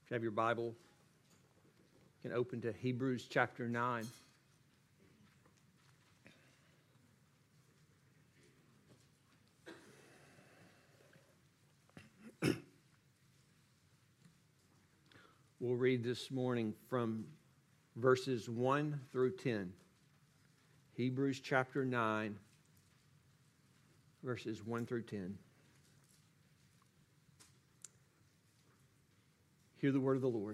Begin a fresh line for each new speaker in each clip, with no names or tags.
If you have your Bible, you can open to Hebrews chapter 9. We'll read this morning from verses 1 through 10. Hebrews chapter 9, verses 1 through 10. Hear the word of the Lord.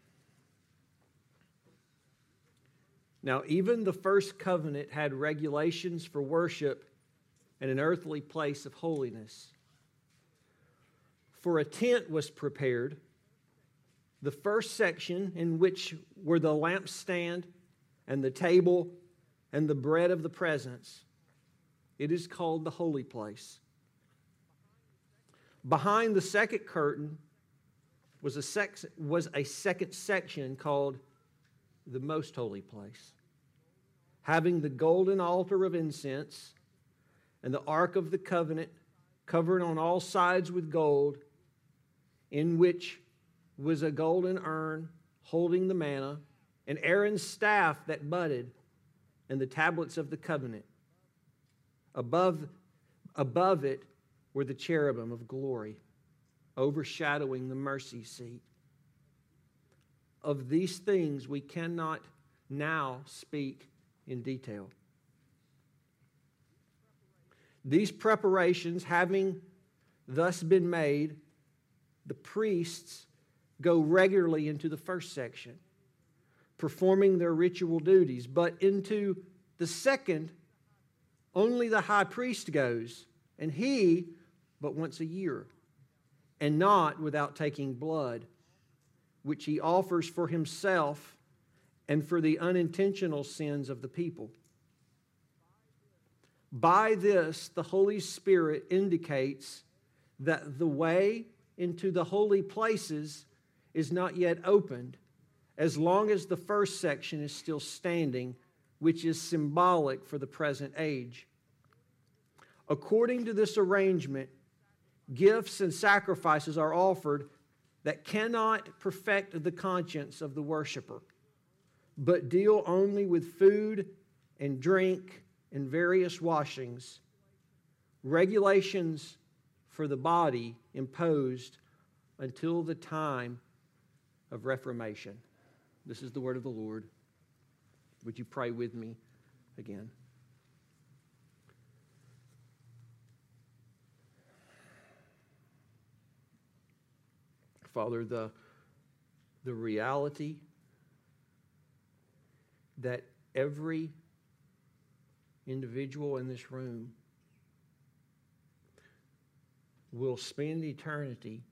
Now, even the first covenant had regulations for worship and an earthly place of holiness. For a tent was prepared. The first section, in which were the lampstand and the table and the bread of the presence, it is called the holy place. Behind the second curtain was a second section called the most holy place, having the golden altar of incense and the ark of the covenant covered on all sides with gold, in which was a golden urn holding the manna, and Aaron's staff that budded, and the tablets of the covenant. Above it were the cherubim of glory, overshadowing the mercy seat. Of these things we cannot now speak in detail. These preparations having thus been made, the priests go regularly into the first section, performing their ritual duties. But into the second, only the high priest goes, and he but once a year, and not without taking blood, which he offers for himself and for the unintentional sins of the people. By this, the Holy Spirit indicates that the way into the holy places is not yet opened, as long as the first section is still standing, which is symbolic for the present age. According to this arrangement, gifts and sacrifices are offered that cannot perfect the conscience of the worshiper, but deal only with food and drink and various washings, regulations for the body imposed until the time of Reformation. This is the word of the Lord. Would you pray with me again? Father, the reality that every individual in this room will spend eternity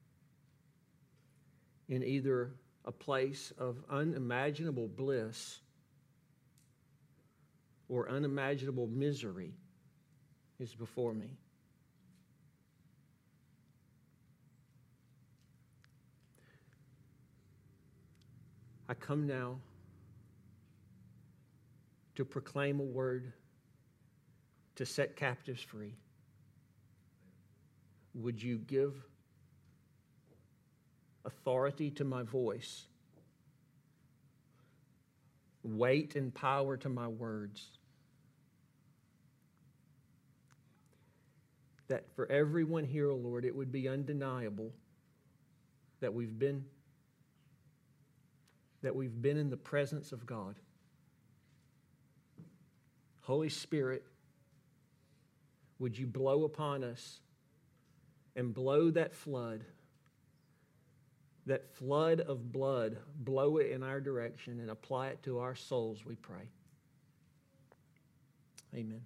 in either a place of unimaginable bliss or unimaginable misery is before me. I come now to proclaim a word to set captives free. Would you give authority to my voice, weight and power to my words, that for everyone here, O Lord, it would be undeniable that we've been in the presence of God. Holy Spirit, would you blow upon us and blow that flood of blood, blow it in our direction and apply it to our souls, we pray. Amen.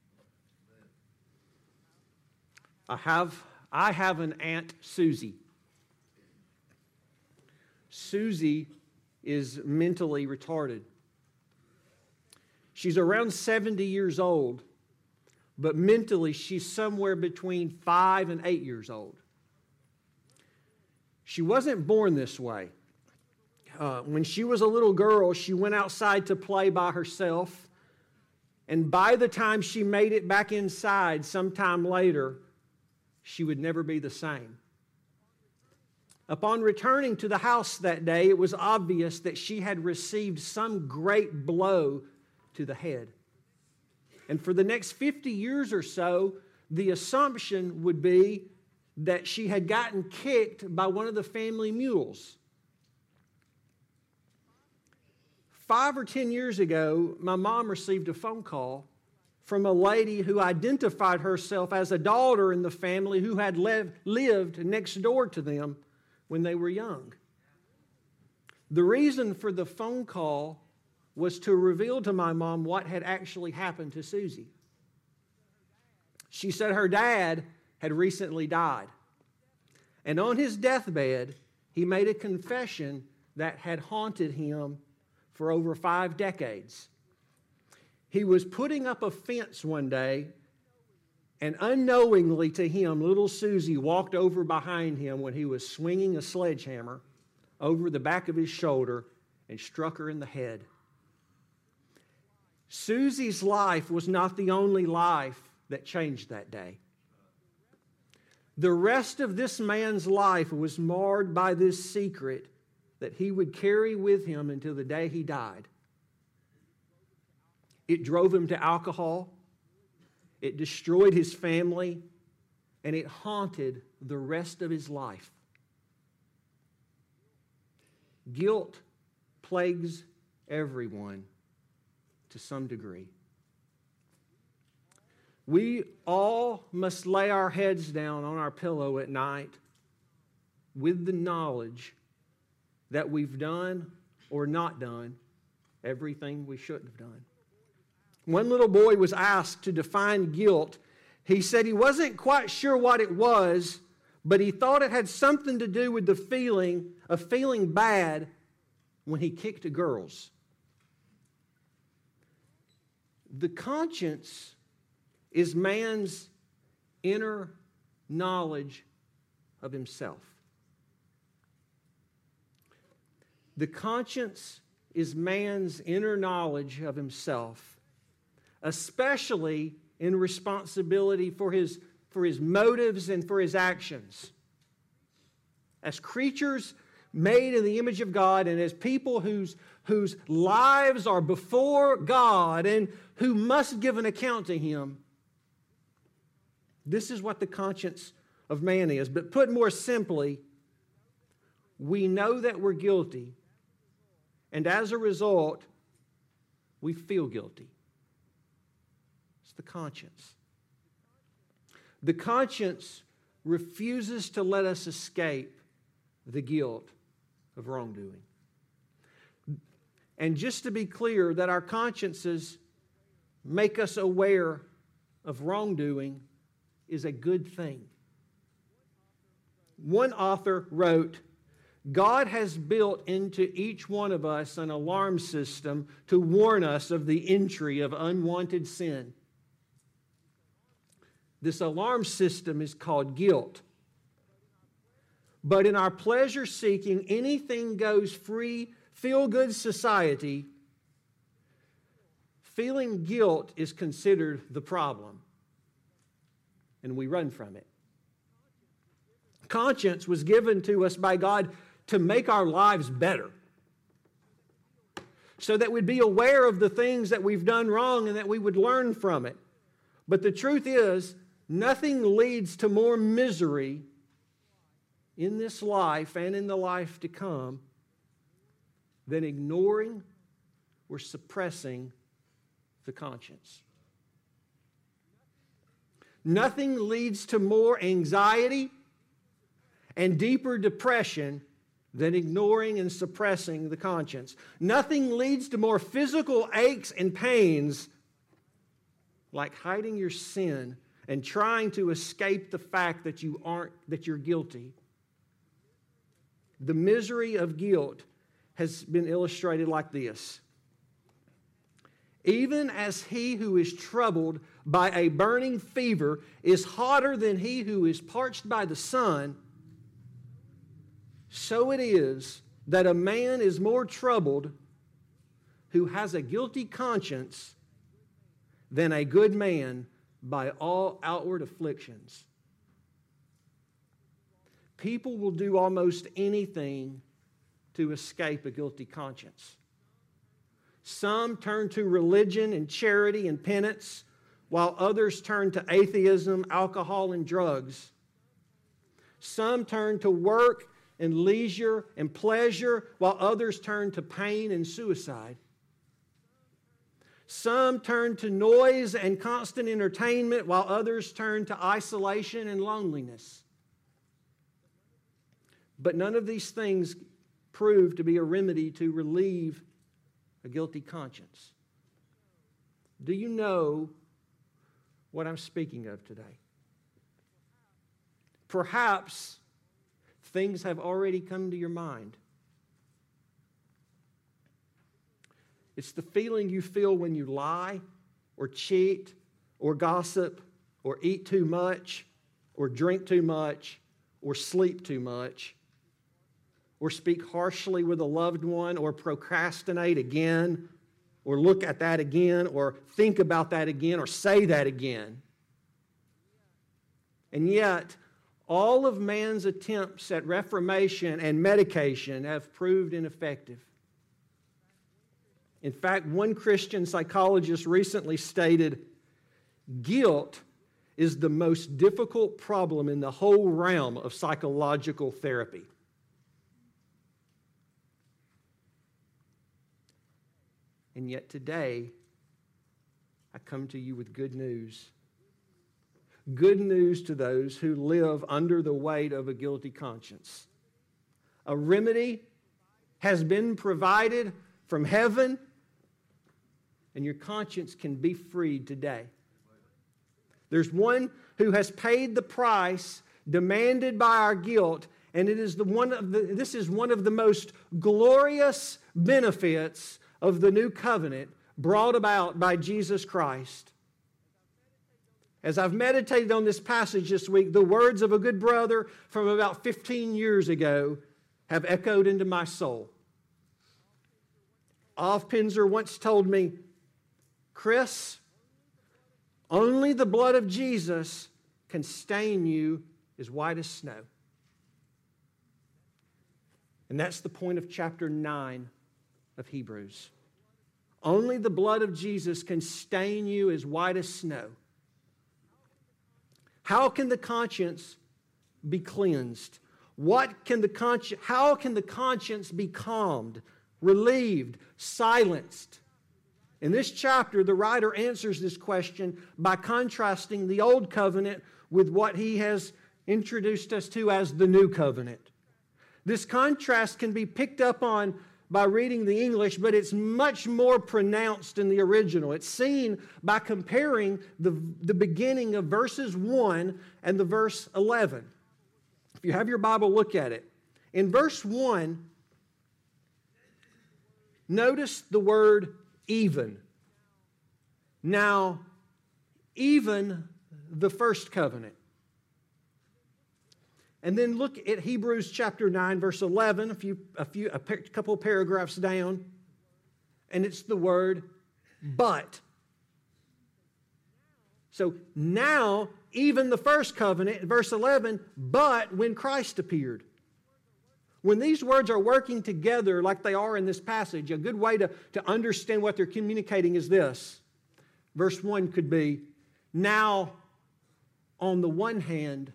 I have an Aunt Susie. Susie is mentally retarded. She's around 70 years old, but mentally she's somewhere between 5 and 8 years old. She wasn't born this way. When she was a little girl, she went outside to play by herself, and by the time she made it back inside sometime later, she would never be the same. Upon returning to the house that day, it was obvious that she had received some great blow to the head. And for the next 50 years or so, the assumption would be that she had gotten kicked by one of the family mules. 5 or 10 years ago, my mom received a phone call from a lady who identified herself as a daughter in the family who had lived next door to them when they were young. The reason for the phone call was to reveal to my mom what had actually happened to Susie. She said her dad had recently died. And on his deathbed, he made a confession that had haunted him for over 5 decades. He was putting up a fence one day, and unknowingly to him, little Susie walked over behind him when he was swinging a sledgehammer over the back of his shoulder and struck her in the head. Susie's life was not the only life that changed that day. The rest of this man's life was marred by this secret that he would carry with him until the day he died. It drove him to alcohol, it destroyed his family, and it haunted the rest of his life. Guilt plagues everyone to some degree. We all must lay our heads down on our pillow at night with the knowledge that we've done or not done everything we shouldn't have done. One little boy was asked to define guilt. He said he wasn't quite sure what it was, but he thought it had something to do with the feeling of feeling bad when he kicked girls. The conscience is man's inner knowledge of himself. The conscience is man's inner knowledge of himself, especially in responsibility for his motives and for his actions. As creatures made in the image of God and as people whose lives are before God and who must give an account to Him, this is what the conscience of man is. But put more simply, we know that we're guilty, and as a result, we feel guilty. It's the conscience. The conscience refuses to let us escape the guilt of wrongdoing. And just to be clear, that our consciences make us aware of wrongdoing is a good thing. One author wrote, God has built into each one of us an alarm system to warn us of the entry of unwanted sin. This alarm system is called guilt. But in our pleasure-seeking, anything-goes-free, feel-good society, feeling guilt is considered the problem, and we run from it. Conscience was given to us by God to make our lives better, so that we'd be aware of the things that we've done wrong and that we would learn from it. But the truth is, nothing leads to more misery in this life and in the life to come than ignoring or suppressing the conscience. Nothing leads to more anxiety and deeper depression than ignoring and suppressing the conscience. Nothing leads to more physical aches and pains like hiding your sin and trying to escape the fact that you're guilty. The misery of guilt has been illustrated like this. Even as he who is troubled by a burning fever is hotter than he who is parched by the sun, so it is that a man is more troubled who has a guilty conscience than a good man by all outward afflictions. people will do almost anything to escape a guilty conscience. Some turn to religion and charity and penance, while others turn to atheism, alcohol, and drugs. Some turn to work and leisure and pleasure, while others turn to pain and suicide. Some turn to noise and constant entertainment, while others turn to isolation and loneliness. But none of these things prove to be a remedy to relieve a guilty conscience. Do you know what I'm speaking of today? Perhaps things have already come to your mind. It's the feeling you feel when you lie or cheat or gossip or eat too much or drink too much or sleep too much or speak harshly with a loved one or procrastinate again or look at that again or think about that again or say that again. And yet, all of man's attempts at reformation and medication have proved ineffective. In fact, one Christian psychologist recently stated, guilt is the most difficult problem in the whole realm of psychological therapy. And yet today, I come to you with good news. Good news to those who live under the weight of a guilty conscience. A remedy has been provided from heaven, and your conscience can be freed today. There's one who has paid the price demanded by our guilt, and this is one of the most glorious benefits of the new covenant brought about by Jesus Christ. As I've meditated on this passage this week, the words of a good brother from about 15 years ago have echoed into my soul. Alf Pinzer once told me, Chris, only the blood of Jesus can stain you as white as snow. And that's the point of chapter 9 of Hebrews. Only the blood of Jesus can stain you as white as snow. How can the conscience be cleansed? How can the conscience be calmed, relieved, silenced? In this chapter, the writer answers this question by contrasting the old covenant with what he has introduced us to as the new covenant. This contrast can be picked up on by reading the English, but it's much more pronounced in the original. It's seen by comparing the beginning of verses 1 and the verse 11. If you have your Bible, look at it. In verse 1, notice the word even. Now, even the first covenant. And then look at Hebrews chapter 9, verse 11, a couple paragraphs down, and it's the word but. So now, even the first covenant, verse 11, but when Christ appeared. When these words are working together like they are in this passage, a good way to understand what they're communicating is this. Verse 1 could be, now, on the one hand,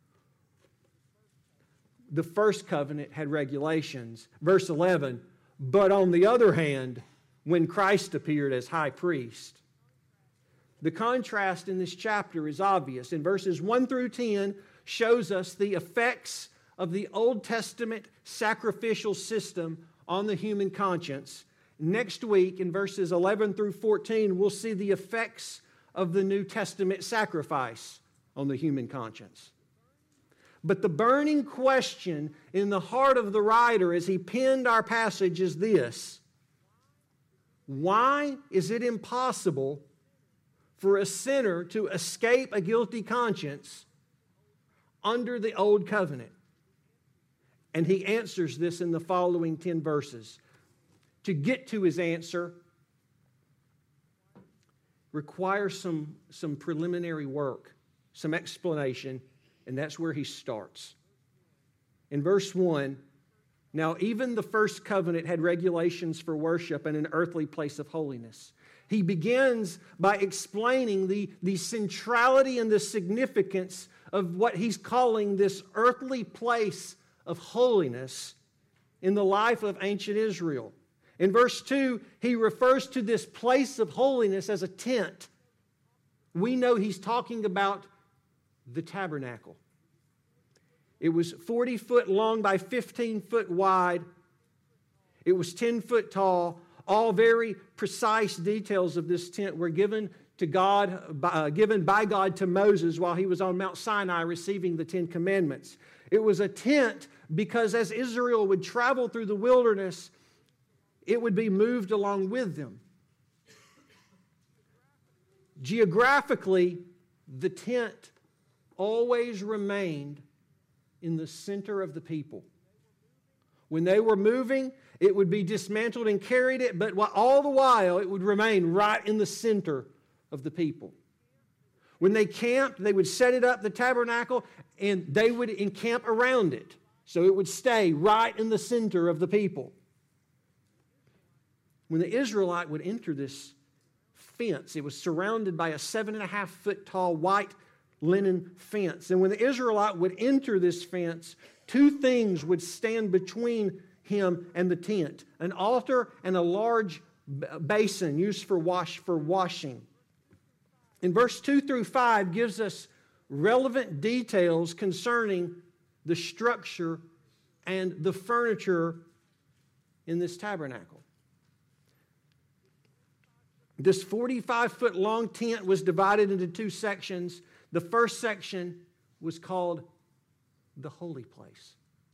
the first covenant had regulations. Verse 11, but on the other hand, when Christ appeared as high priest. The contrast in this chapter is obvious. In verses 1 through 10 shows us the effects of the Old Testament sacrificial system on the human conscience. Next week, in verses 11 through 14, we'll see the effects of the New Testament sacrifice on the human conscience. But the burning question in the heart of the writer as he penned our passage is this: why is it impossible for a sinner to escape a guilty conscience under the old covenant? And he answers this in the following 10 verses. To get to his answer requires some preliminary work, some explanation, and that's where he starts. in verse 1, now even the first covenant had regulations for worship and an earthly place of holiness. He begins by explaining the centrality and the significance of what he's calling this earthly place of holiness in the life of ancient Israel. In verse 2, he refers to this place of holiness as a tent. We know he's talking about the tabernacle. It was 40 foot long by 15 foot wide. It was 10 foot tall. All very precise details of this tent were given to God, given by God to Moses while he was on Mount Sinai receiving the Ten Commandments. It was a tent because as Israel would travel through the wilderness, it would be moved along with them. Geographically, the tent always remained in the center of the people. When they were moving, it would be dismantled and carried it, but all the while it would remain right in the center of the people. When they camped, they would set it up, the tabernacle, and they would encamp around it. So it would stay right in the center of the people. When the Israelite would enter this fence, it was surrounded by a 7.5 foot tall white linen fence. And when the Israelite would enter this fence, two things would stand between him and the tent: an altar and a large basin used for washing. In verse 2 through 5 gives us relevant details concerning the structure and the furniture in this tabernacle. This 45-foot long tent was divided into two sections. The first section was called the holy place.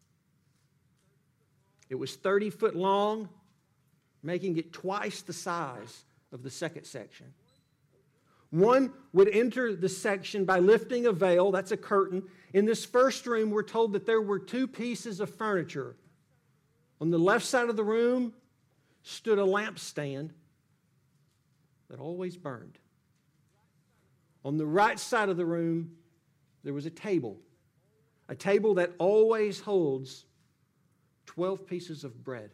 It was 30 foot long, making it twice the size of the second section. One would enter the section by lifting a veil, that's a curtain. In this first room, we're told that there were two pieces of furniture. On the left side of the room stood a lampstand that always burned. On the right side of the room, there was a table that always holds 12 pieces of bread.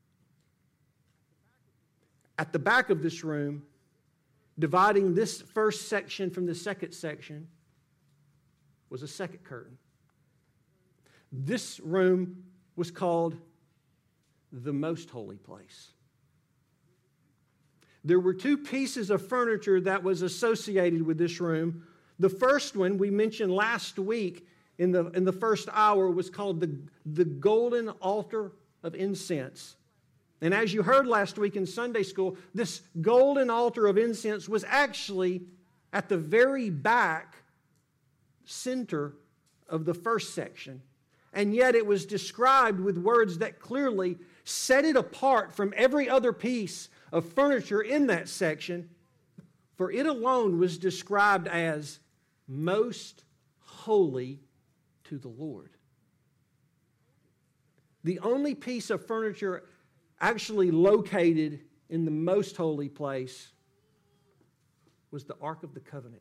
At the back of this room, dividing this first section from the second section, was a second curtain. This room was called the most holy place. There were two pieces of furniture that was associated with this room. The first one we mentioned last week in the first hour was called the golden altar of incense. And as you heard last week in Sunday school, this golden altar of incense was actually at the very back center of the first section. And yet it was described with words that clearly set it apart from every other piece of furniture in that section, for it alone was described as most holy to the Lord. The only piece of furniture actually located in the most holy place was the Ark of the Covenant.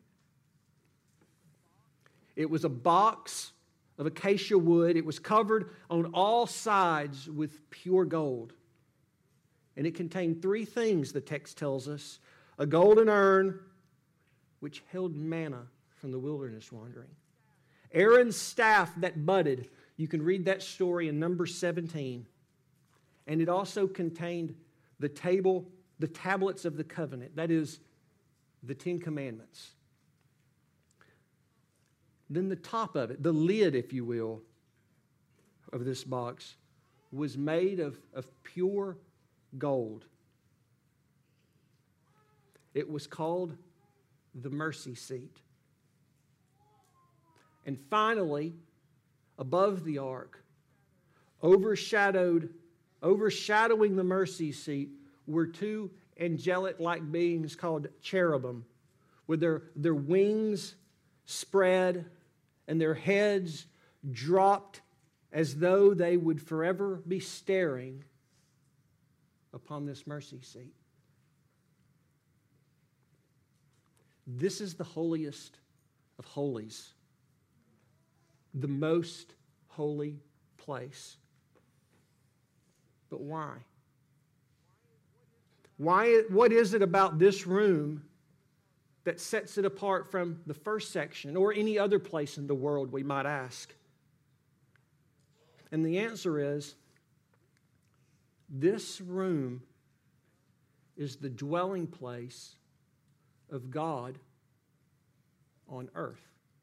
It was a box of acacia wood. It was covered on all sides with pure gold. And it contained three things, the text tells us: a golden urn, which held manna from the wilderness wandering; Aaron's staff that budded. You can read that story in Numbers 17. And it also contained the tablets of the covenant, that is, the Ten Commandments. Then the top of it, the lid, if you will, of this box was made of pure gold. It was called the mercy seat. And finally, above the ark, overshadowing the mercy seat, were two angelic-like beings called cherubim, with their wings spread and their heads dropped as though they would forever be staring upon this mercy seat. This is the holiest of holies, the most holy place. But why? What is it about this room that sets it apart from the first section or any other place in the world, we might ask? And the answer is, this room is the dwelling place of God on earth.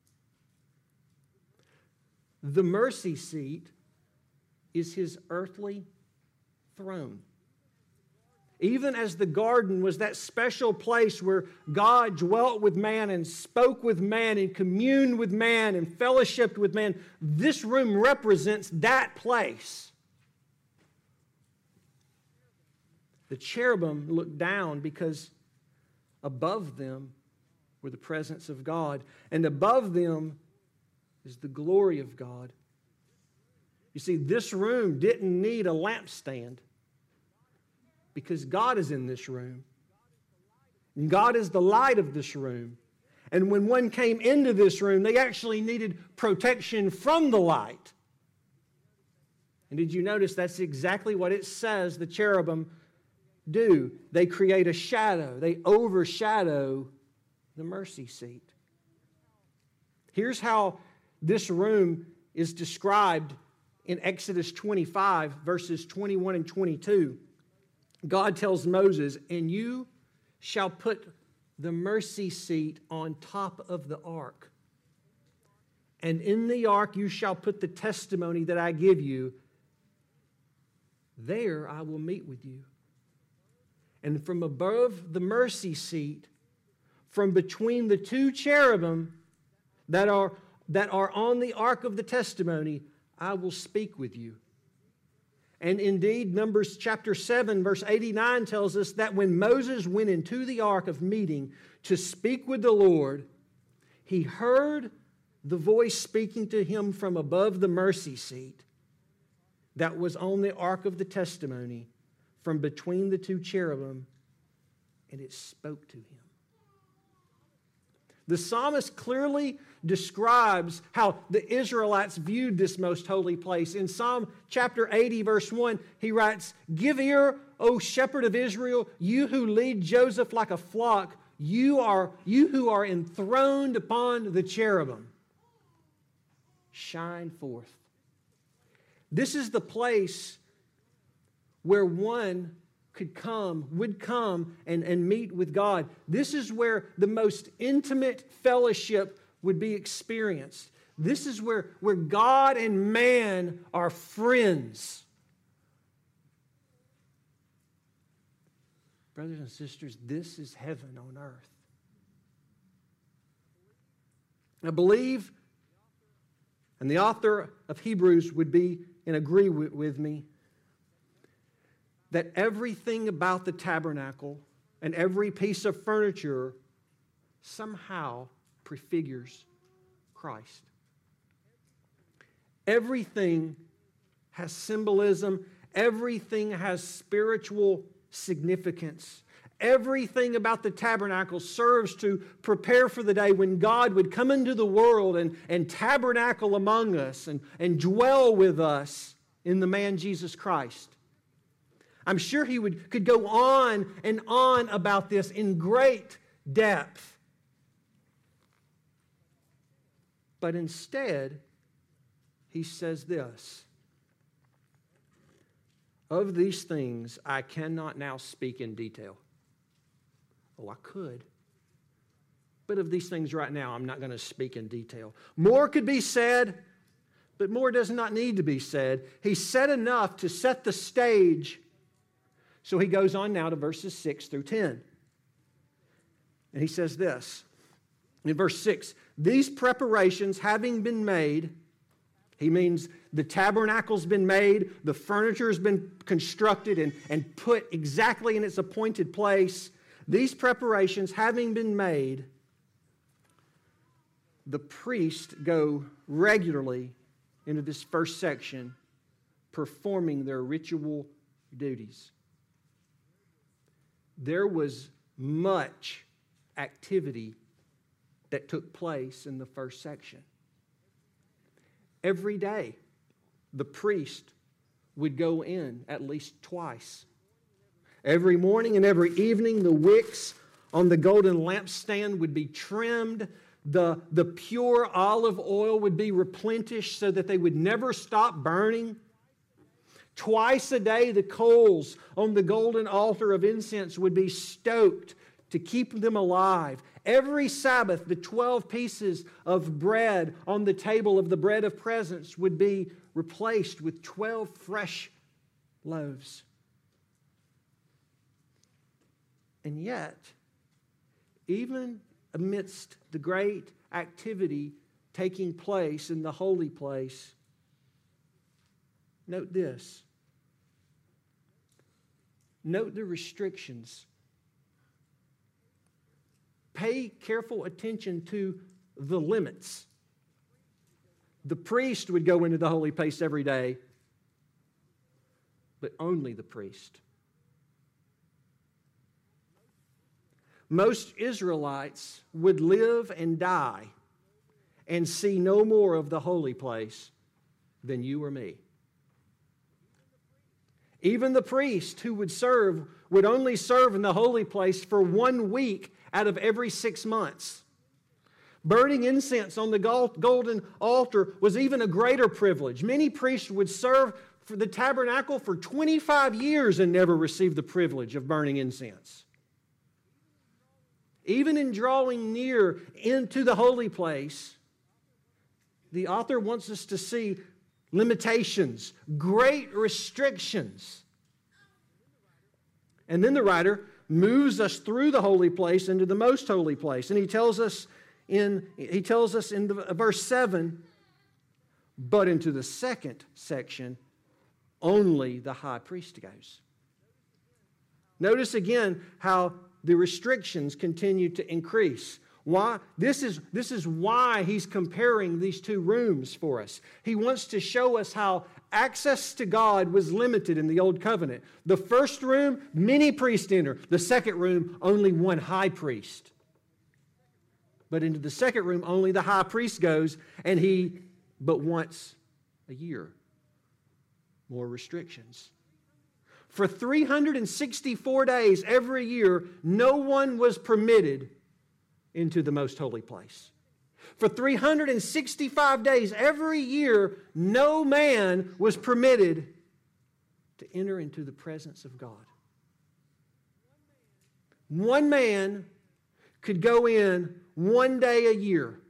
The mercy seat is His earthly throne. Even as the garden was that special place where God dwelt with man and spoke with man and communed with man and fellowshiped with man, this room represents that place. The cherubim looked down because above them were the presence of God, and above them is the glory of God. You see, this room didn't need a lampstand because God is in this room. And God is the light of this room. And when one came into this room, they actually needed protection from the light. And did you notice that's exactly what it says the cherubim do? They create a shadow. They overshadow the mercy seat. Here's how this room is described in Exodus 25, verses 21 and 22. God tells Moses, "And you shall put the mercy seat on top of the ark. And in the ark you shall put the testimony that I give you. There I will meet with you. And from above the mercy seat, from between the two cherubim that are on the ark of the testimony, I will speak with you." And indeed, Numbers chapter 7, verse 89 tells us that when Moses went into the ark of meeting to speak with the Lord, he heard the voice speaking to him from above the mercy seat that was on the ark of the testimony from between the two cherubim, and it spoke to him. The psalmist clearly describes how the Israelites viewed this most holy place. In Psalm chapter 80, verse 1, he writes, "Give ear, O shepherd of Israel, you who lead Joseph like a flock, you who are enthroned upon the cherubim. Shine forth." This is the place where one would come and meet with God. This is where the most intimate fellowship would be experienced. This is where God and man are friends. Brothers and sisters, this is heaven on earth. I believe, and the author of Hebrews would be and agree with me, that everything about the tabernacle and every piece of furniture somehow prefigures Christ. Everything has symbolism. Everything has spiritual significance. Everything about the tabernacle serves to prepare for the day when God would come into the world and tabernacle among us and dwell with us in the man Jesus Christ. I'm sure he could go on and on about this in great depth. But instead, he says this: "Of these things I cannot now speak in detail." Oh, I could. But of these things right now, I'm not going to speak in detail. More could be said, but more does not need to be said. He said enough to set the stage. So he goes on now to verses 6 through 10. And he says this, in verse 6, "These preparations having been made," he means the tabernacle's been made, the furniture's been constructed and put exactly in its appointed place. "These preparations having been made, the priests go regularly into this first section, performing their ritual duties." There was much activity that took place in the first section. Every day, the priest would go in at least twice. Every morning and every evening, the wicks on the golden lampstand would be trimmed. The pure olive oil would be replenished so that they would never stop burning. Twice a day, the coals on the golden altar of incense would be stoked to keep them alive. Every Sabbath, the 12 pieces of bread on the table of the bread of presence would be replaced with 12 fresh loaves. And yet, even amidst the great activity taking place in the holy place, note this. Note the restrictions. Pay careful attention to the limits. The priest would go into the holy place every day, but only the priest. Most Israelites would live and die and see no more of the holy place than you or me. Even the priest who would only serve in the holy place for 1 week out of every 6 months. Burning incense on the golden altar was even a greater privilege. Many priests would serve for the tabernacle for 25 years and never receive the privilege of burning incense. Even in drawing near into the holy place, the author wants us to see limitations, great restrictions. And then the writer moves us through the holy place into the most holy place. And he tells us in verse 7, but into the second section, only the high priest goes. Notice again how the restrictions continue to increase. Why? This is why he's comparing these two rooms for us. He wants to show us how access to God was limited in the Old Covenant. The first room, many priests enter. The second room, only one high priest. But into the second room, only the high priest goes, and he but once a year. More restrictions. For 364 days every year, no one was permitted into the most holy place. For 365 days every year, no man was permitted to enter into the presence of God. One man could go in 1 day a year.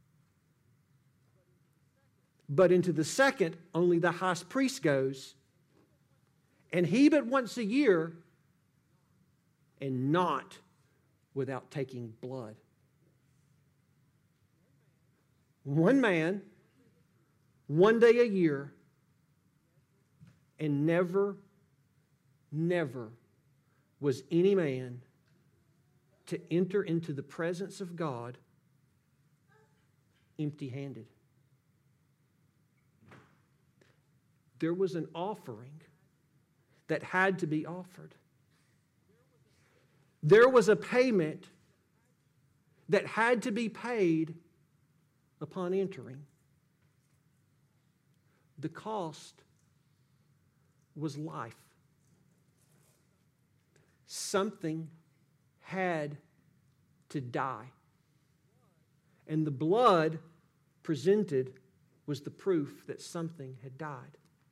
But into the second, only the high priest goes. And he but once a year, and not without taking blood. One man, 1 day a year, and never was any man to enter into the presence of God empty-handed. There was an offering that had to be offered. There was a payment that had to be paid upon entering. The cost was life. Something had to die. And the blood presented was the proof that something had died.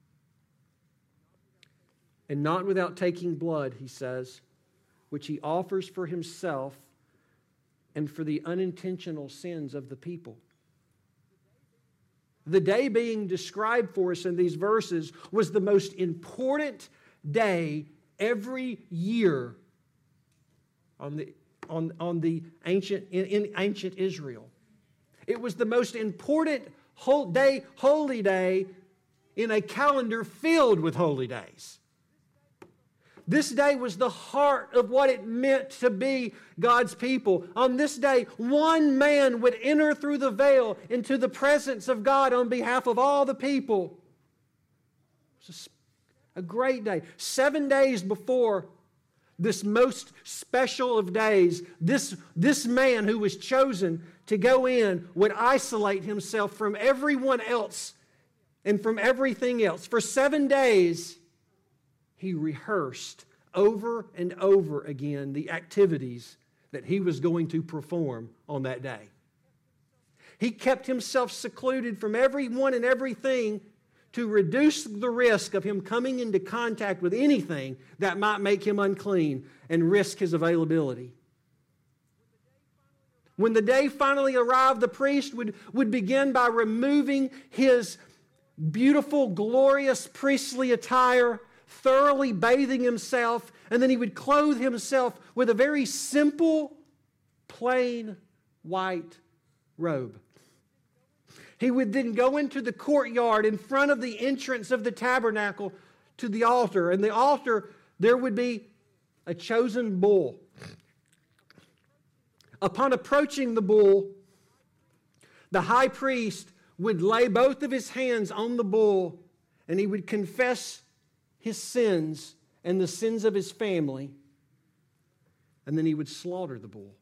And not without taking blood, he says, which he offers for himself and for the unintentional sins of the people. The day being described for us in these verses was the most important day every year in ancient Israel. It was the most important holy day in a calendar filled with holy days. This day was the heart of what it meant to be God's people. On this day, one man would enter through the veil into the presence of God on behalf of all the people. It was a great day. 7 days before this most special of days, this man who was chosen to go in would isolate himself from everyone else and from everything else. For 7 days, he rehearsed over and over again the activities that he was going to perform on that day. He kept himself secluded from everyone and everything to reduce the risk of him coming into contact with anything that might make him unclean and risk his availability. When the day finally arrived, the priest would begin by removing his beautiful, glorious priestly attire, thoroughly bathing himself, and then he would clothe himself with a very simple, plain, white robe. He would then go into the courtyard in front of the entrance of the tabernacle to the altar. And the altar, there would be a chosen bull. Upon approaching the bull, the high priest would lay both of his hands on the bull, and he would confess his sins and the sins of his family, and then he would slaughter the bull.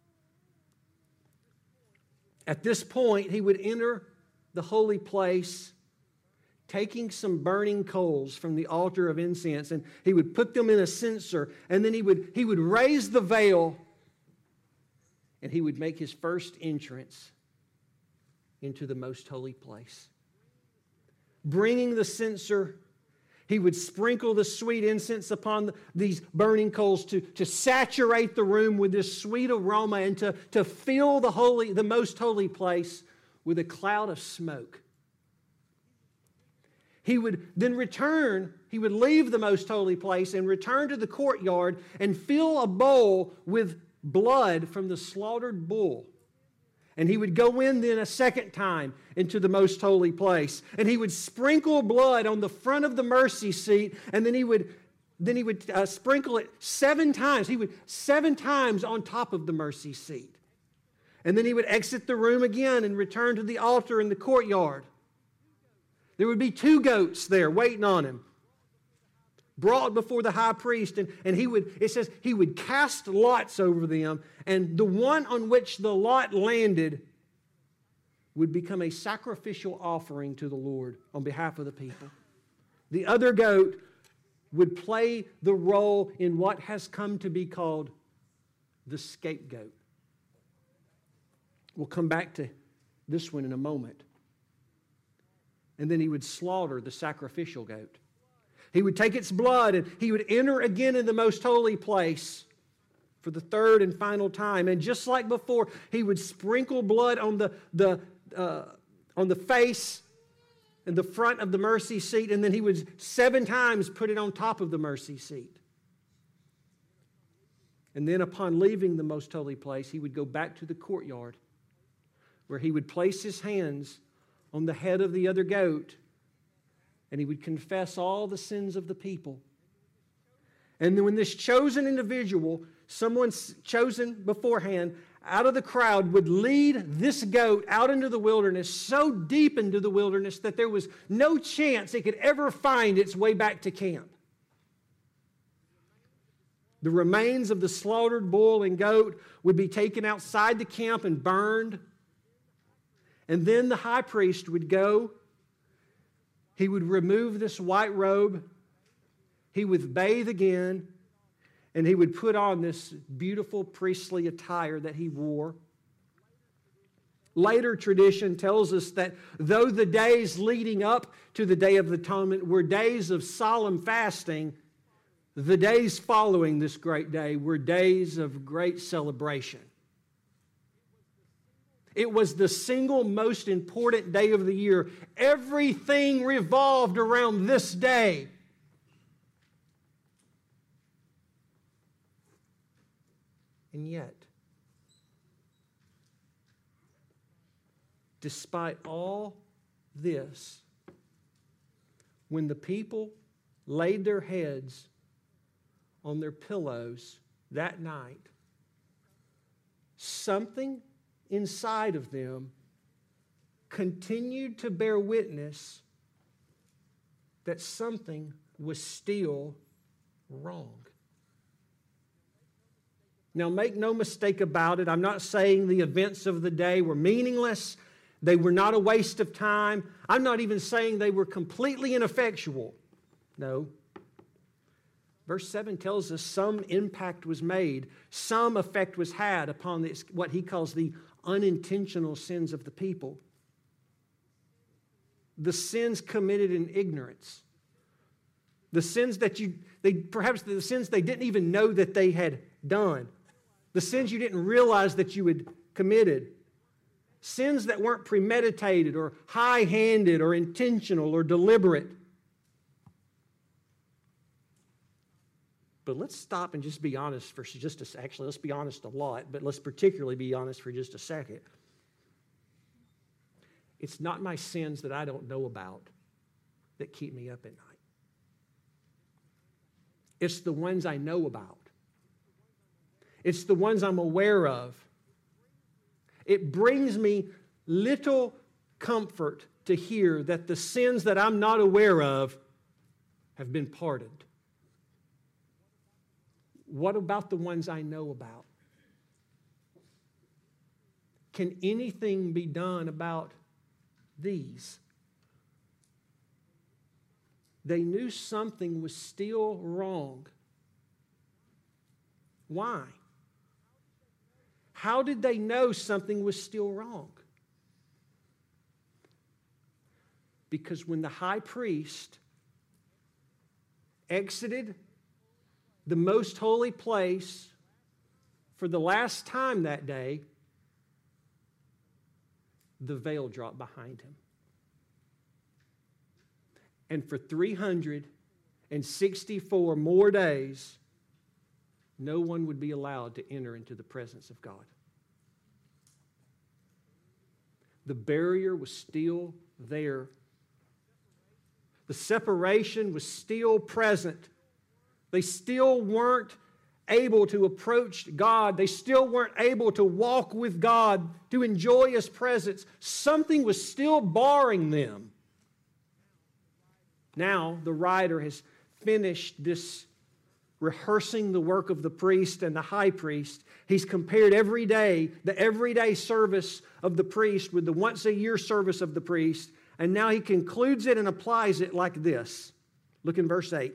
At this point, he would enter the holy place, taking some burning coals from the altar of incense, and he would put them in a censer, and then he would raise the veil, and he would make his first entrance into the most holy place. Bringing the censer, he would sprinkle the sweet incense upon these burning coals to saturate the room with this sweet aroma and to fill the most holy place with a cloud of smoke. He would then return, he would leave the most holy place and return to the courtyard and fill a bowl with blood from the slaughtered bull. And he would go in then a second time into the most holy place. And he would sprinkle blood on the front of the mercy seat, and then he would sprinkle it 7 times. He would 7 times on top of the mercy seat. And then he would exit the room again and return to the altar in the courtyard. There would be 2 goats there waiting on him, brought before the high priest, and it says he would cast lots over them, and the one on which the lot landed would become a sacrificial offering to the Lord on behalf of the people. The other goat would play the role in what has come to be called the scapegoat. We'll come back to this one in a moment. And then he would slaughter the sacrificial goat. He would take its blood and he would enter again in the most holy place for the 3rd and final time. And just like before, he would sprinkle blood on the face and the front of the mercy seat, and then he would 7 times put it on top of the mercy seat. And then upon leaving the most holy place, he would go back to the courtyard where he would place his hands on the head of the other goat, and he would confess all the sins of the people. And then when this chosen individual, someone chosen beforehand, out of the crowd, would lead this goat out into the wilderness, so deep into the wilderness that there was no chance it could ever find its way back to camp. The remains of the slaughtered bull and goat would be taken outside the camp and burned. And then the high priest would go. He would remove this white robe. He would bathe again. And he would put on this beautiful priestly attire that he wore. Later tradition tells us that though the days leading up to the Day of Atonement were days of solemn fasting, the days following this great day were days of great celebration. It was the single most important day of the year. Everything revolved around this day. And yet, despite all this, when the people laid their heads on their pillows that night, something inside of them continued to bear witness that something was still wrong. Now, make no mistake about it, I'm not saying the events of the day were meaningless. They were not a waste of time. I'm not even saying they were completely ineffectual. No. Verse 7 tells us some impact was made, some effect was had upon this, what he calls the unintentional sins of the people. The sins committed in ignorance. The sins that perhaps the sins they didn't even know that they had done. The sins you didn't realize that you had committed. Sins that weren't premeditated or high-handed or intentional or deliberate. But let's stop and just be honest for just a second. Actually, let's be honest a lot, but let's particularly be honest for just a second. It's not my sins that I don't know about that keep me up at night. It's the ones I know about. It's the ones I'm aware of. It brings me little comfort to hear that the sins that I'm not aware of have been pardoned. What about the ones I know about? Can anything be done about these? They knew something was still wrong. Why? How did they know something was still wrong? Because when the high priest exited the most holy place for the last time that day, the veil dropped behind him. And for 364 more days, no one would be allowed to enter into the presence of God. The barrier was still there. The separation was still present. They still weren't able to approach God. They still weren't able to walk with God, to enjoy His presence. Something was still barring them. Now, the writer has finished this rehearsing the work of the priest and the high priest. He's compared the everyday service of the priest with the once-a-year service of the priest, and now he concludes it and applies it like this. Look in verse 8.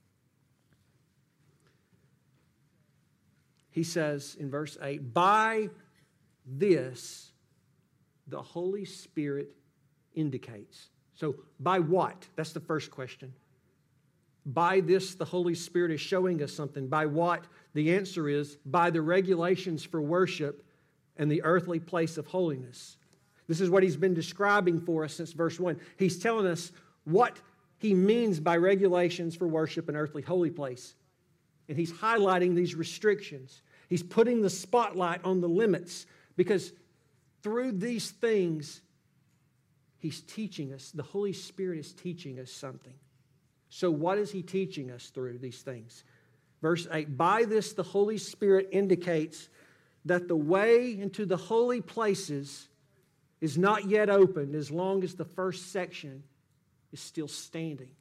He says in verse 8, "By this the Holy Spirit indicates." So, by what? That's the first question. By this, the Holy Spirit is showing us something. By what? The answer is by the regulations for worship and the earthly place of holiness. This is what he's been describing for us since verse 1. He's telling us what he means by regulations for worship and earthly holy place. And he's highlighting these restrictions. He's putting the spotlight on the limits because through these things, he's teaching us. The Holy Spirit is teaching us something. So what is he teaching us through these things? Verse 8, "By this the Holy Spirit indicates that the way into the holy places is not yet opened as long as the first section is still standing."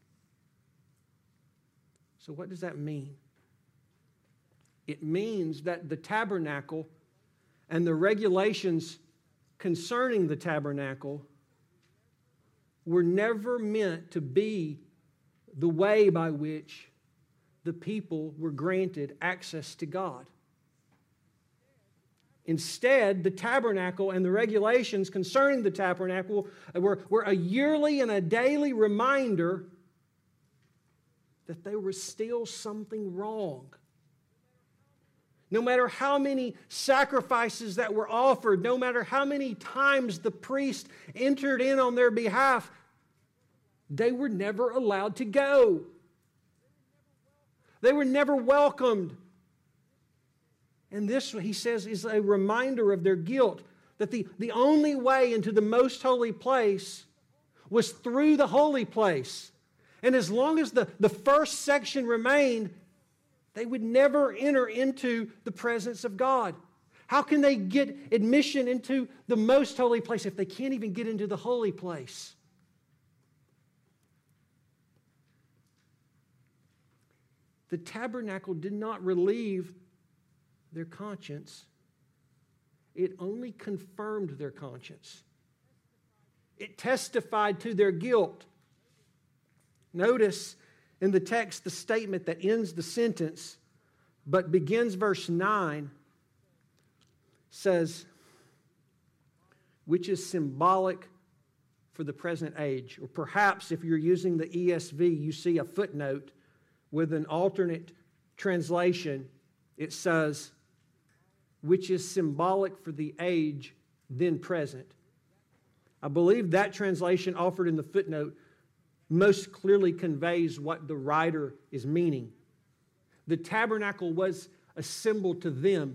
So what does that mean? It means that the tabernacle and the regulations concerning the tabernacle were never meant to be the way by which the people were granted access to God. Instead, the tabernacle and the regulations concerning the tabernacle were a yearly and a daily reminder that there was still something wrong. No matter how many sacrifices that were offered, no matter how many times the priest entered in on their behalf, they were never allowed to go. They were never welcomed. And this, he says, is a reminder of their guilt, that the only way into the most holy place was through the holy place. And as long as the first section remained, they would never enter into the presence of God. How can they get admission into the most holy place if they can't even get into the holy place? The tabernacle did not relieve their conscience. It only confirmed their conscience. It testified to their guilt. Notice in the text the statement that ends the sentence, but begins verse 9, says, which is symbolic for the present age. Or perhaps if you're using the ESV, you see a footnote with an alternate translation. It says, which is symbolic for the age then present. I believe that translation offered in the footnote most clearly conveys what the writer is meaning. The tabernacle was a symbol to them.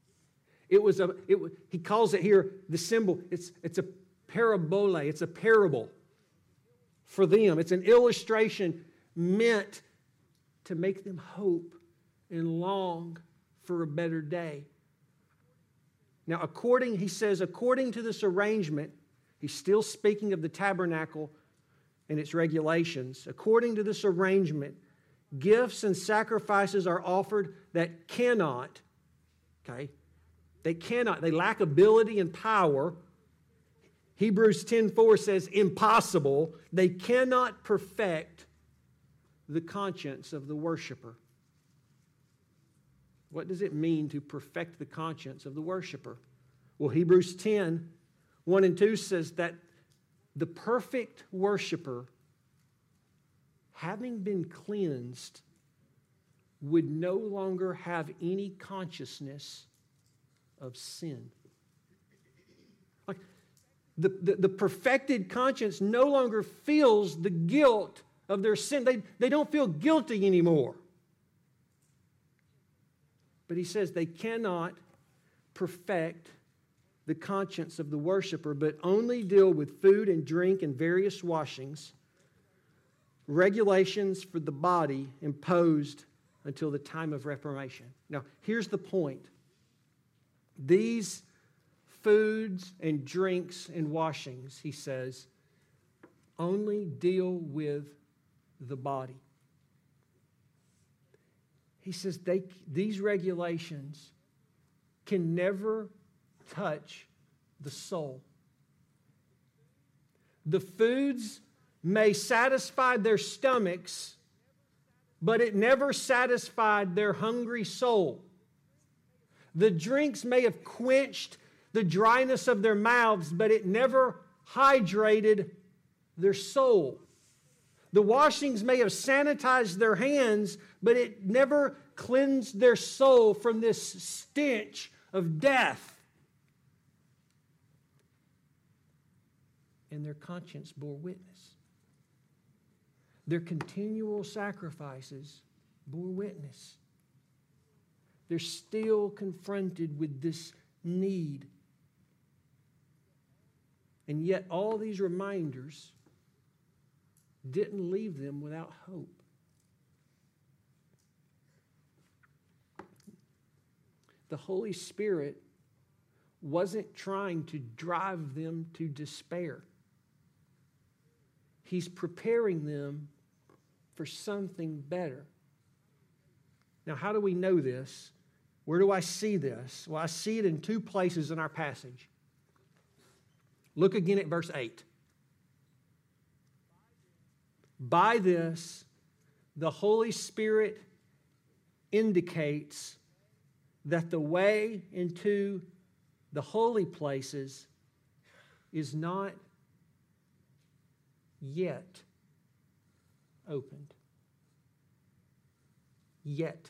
He calls it here the symbol. It's a parabole. It's a parable for them. It's an illustration meant to make them hope and long for a better day. Now, he says, according to this arrangement, he's still speaking of the tabernacle and its regulations. According to this arrangement, gifts and sacrifices are offered that cannot, they lack ability and power. Hebrews 10:4 says impossible. They cannot perfect the conscience of the worshiper. What does it mean to perfect the conscience of the worshiper? Well, Hebrews 10:1 and 2 says that the perfect worshiper, having been cleansed, would no longer have any consciousness of sin. Like the perfected conscience no longer feels the guilt of their sin. They don't feel guilty anymore. But he says they cannot perfect the conscience of the worshiper, but only deal with food and drink and various washings, regulations for the body imposed until the time of Reformation. Now, here's the point. These foods and drinks and washings, he says, only deal with the body. He says these regulations can never touch the soul. The foods may satisfy their stomachs, but it never satisfied their hungry soul. The drinks may have quenched the dryness of their mouths, but it never hydrated their soul. The washings may have sanitized their hands, but it never cleansed their soul from this stench of death. And their conscience bore witness. Their continual sacrifices bore witness. They're still confronted with this need. And yet all these reminders didn't leave them without hope. The Holy Spirit wasn't trying to drive them to despair. He's preparing them for something better. Now, how do we know this? Where do I see this? Well, I see it in two places in our passage. Look again at verse 8. By this, the Holy Spirit indicates that the way into the holy places is not yet opened. Yet.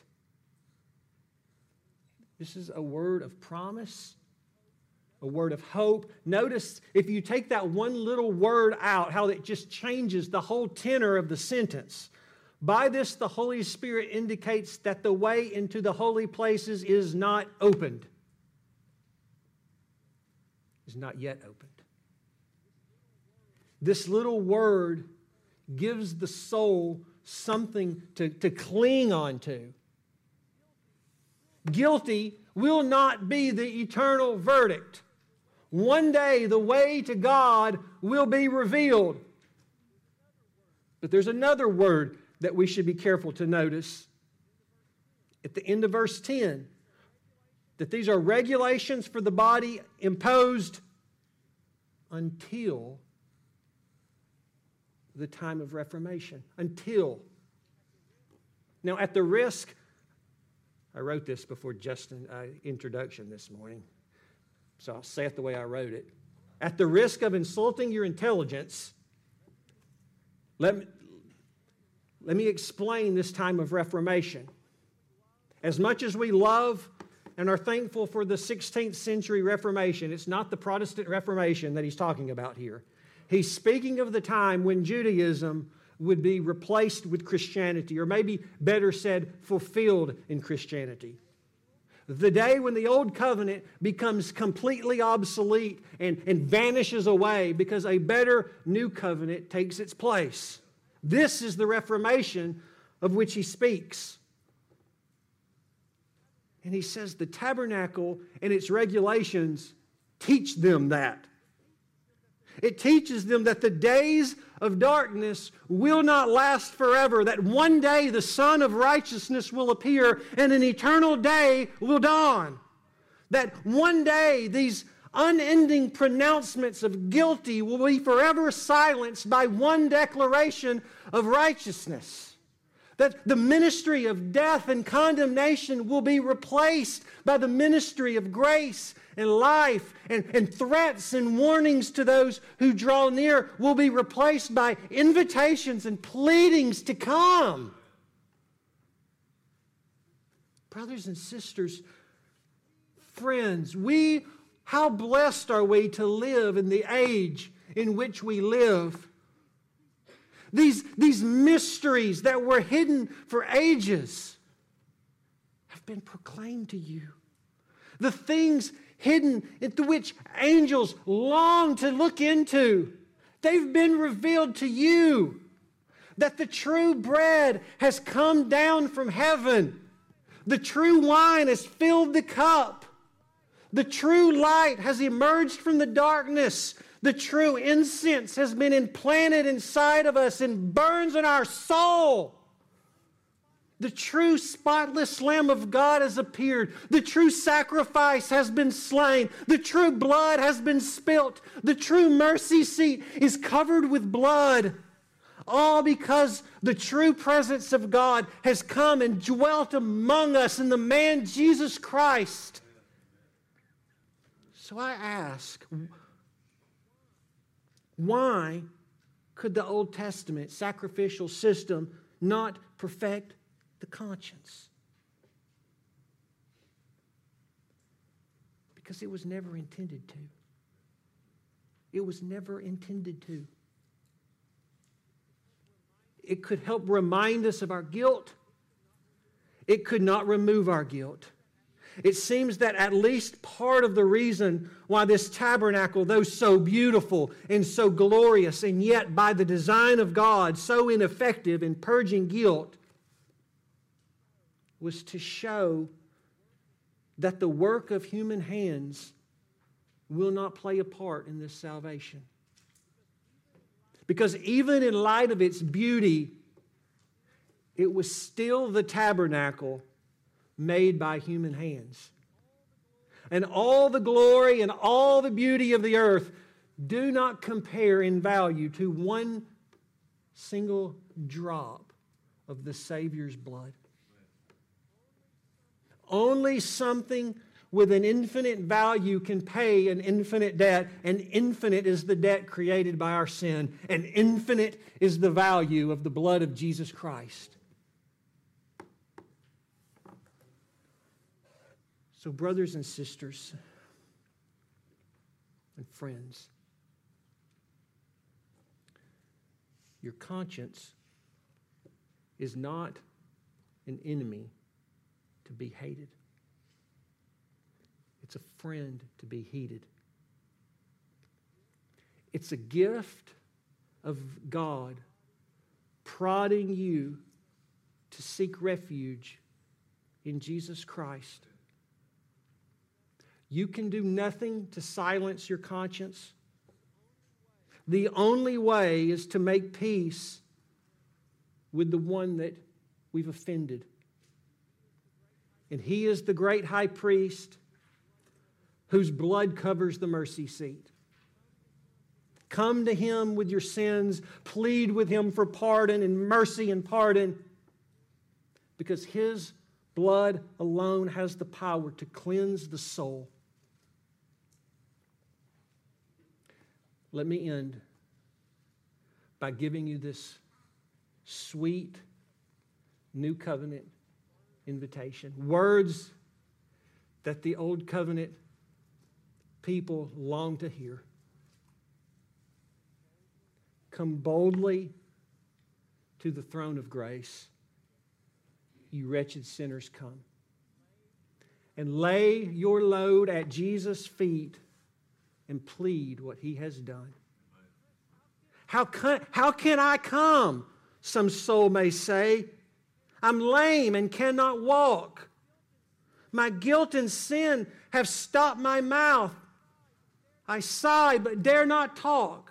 This is a word of promise, a word of hope. Notice if you take that one little word out, how it just changes the whole tenor of the sentence. By this, the Holy Spirit indicates that the way into the holy places is not opened. Is not yet opened. This little word gives the soul something to cling on to. Guilty will not be the eternal verdict. One day the way to God will be revealed. But there's another word that we should be careful to notice at the end of verse 10, that these are regulations for the body imposed until the time of Reformation. Until. Now, at the risk, I wrote this before Justin's introduction this morning, so I'll say it the way I wrote it. At the risk of insulting your intelligence, let me explain this time of Reformation. As much as we love and are thankful for the 16th century Reformation, it's not the Protestant Reformation that he's talking about here. He's speaking of the time when Judaism would be replaced with Christianity, or maybe better said, fulfilled in Christianity. The day when the old covenant becomes completely obsolete and vanishes away because a better new covenant takes its place. This is the Reformation of which he speaks. And he says the tabernacle and its regulations teach them that. It teaches them that the days of darkness will not last forever, that one day the Son of Righteousness will appear and an eternal day will dawn. That one day these unending pronouncements of guilty will be forever silenced by one declaration of righteousness. That the ministry of death and condemnation will be replaced by the ministry of grace and life, and threats and warnings to those who draw near will be replaced by invitations and pleadings to come. Brothers and sisters, friends, how blessed are we to live in the age in which we live. These mysteries that were hidden for ages have been proclaimed to you. The things hidden into which angels long to look into, they've been revealed to you. That the true bread has come down from heaven. The true wine has filled the cup. The true light has emerged from the darkness. The true incense has been implanted inside of us and burns in our soul. The true spotless Lamb of God has appeared. The true sacrifice has been slain. The true blood has been spilt. The true mercy seat is covered with blood. All because the true presence of God has come and dwelt among us in the man Jesus Christ. So I ask, why could the Old Testament sacrificial system not perfect the conscience? Because it was never intended to. It was never intended to. It could help remind us of our guilt. It could not remove our guilt. It seems that at least part of the reason why this tabernacle, though so beautiful and so glorious, and yet by the design of God so ineffective in purging guilt, was to show that the work of human hands will not play a part in this salvation. Because even in light of its beauty, it was still the tabernacle made by human hands. And all the glory and all the beauty of the earth do not compare in value to one single drop of the Savior's blood. Only something with an infinite value can pay an infinite debt, and infinite is the debt created by our sin, and infinite is the value of the blood of Jesus Christ. So, brothers and sisters and friends, your conscience is not an enemy to be hated. It's a friend to be heeded. It's a gift of God prodding you to seek refuge in Jesus Christ. You can do nothing to silence your conscience. The only way is to make peace with the one that we've offended. And He is the great high priest whose blood covers the mercy seat. Come to Him with your sins. Plead with Him for pardon and mercy and pardon. Because His blood alone has the power to cleanse the soul. Let me end by giving you this sweet new covenant invitation. Words that the old covenant people long to hear. Come boldly to the throne of grace, you wretched sinners, come. And lay your load at Jesus' feet and plead what He has done. How can I come? Some soul may say. I'm lame and cannot walk. My guilt and sin have stopped my mouth. I sigh but dare not talk.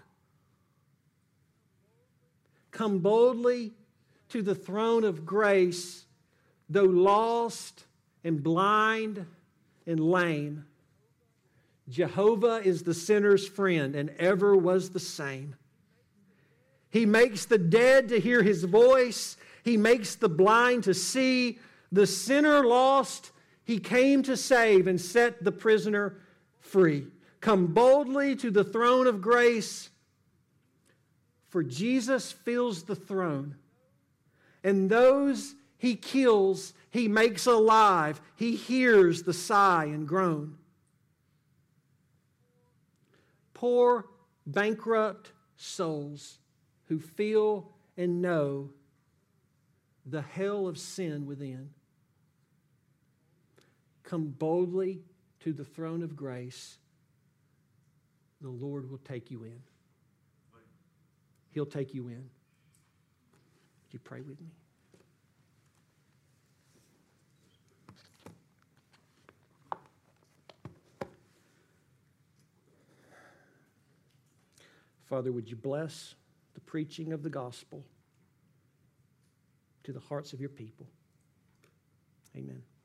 Come boldly to the throne of grace, though lost and blind and lame. Jehovah is the sinner's friend and ever was the same. He makes the dead to hear His voice. He makes the blind to see. The sinner lost, He came to save and set the prisoner free. Come boldly to the throne of grace, for Jesus fills the throne. And those He kills, He makes alive. He hears the sigh and groan. Poor, bankrupt souls who feel and know the hell of sin within. Come boldly to the throne of grace. The Lord will take you in. He'll take you in. Would you pray with me? Father, would you bless the preaching of the gospel to the hearts of your people? Amen.